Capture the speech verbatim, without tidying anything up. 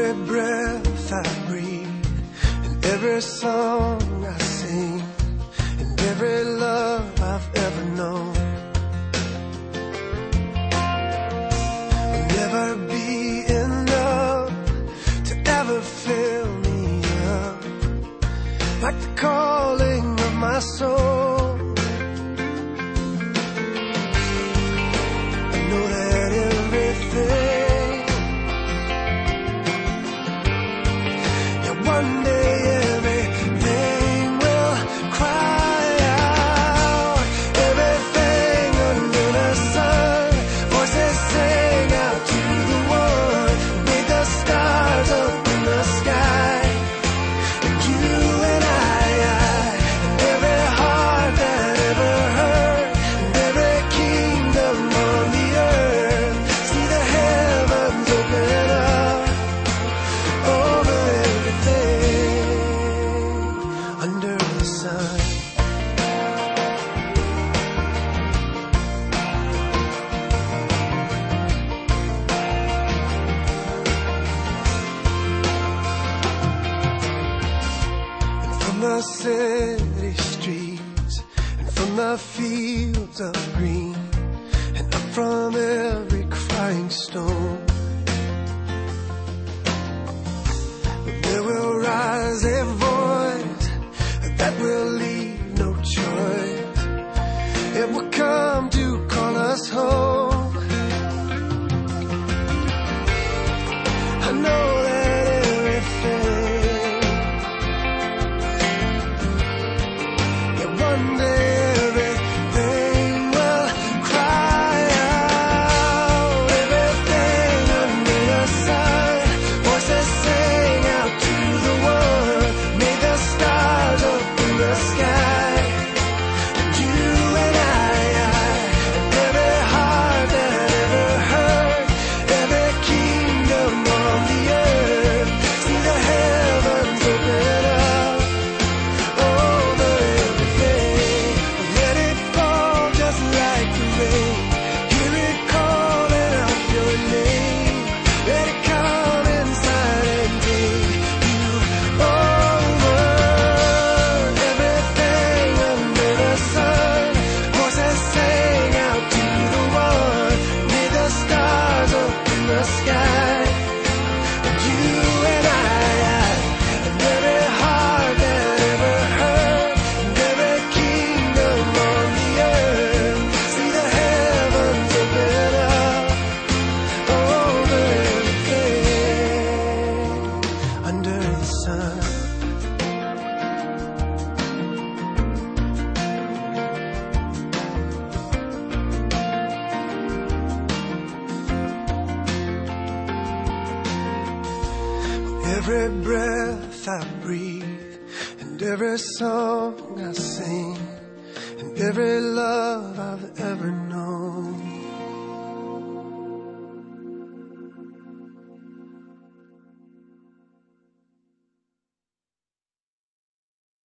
Every breath I breathe, and every song I sing, and every love I've ever known will never be enough to ever fill me up like the calling of my soul. I know that everything, one day everything will cry out. Everything under the sun, voices sing out to the one who made the stars up in the sky. And you and I, I and every heart that ever heard, and every kingdom on the earth, see the heavens open up over under the sun. And from the city streets, and from the fields of green, and up from every crying stone, there will rise a voice that will leave no choice. It will come to call us home. I know that everything, yeah, one day everything will cry out. Everything under the sun, voices sing out to the one made the stars up in the sky. And you and I, I and every heart that ever heard, every kingdom on the earth, see the heavens open up over everything. Let it fall just like the rain. Hear it calling out your name. Let it come inside and take you over. Everything under the sun, voices sing out to the one made the stars up in the sky. And you and I, I and every heart that ever heard, and every kingdom on the earth, see the heavens open up over everything under the sun. Every breath I breathe, and every song I sing, and every love I've ever known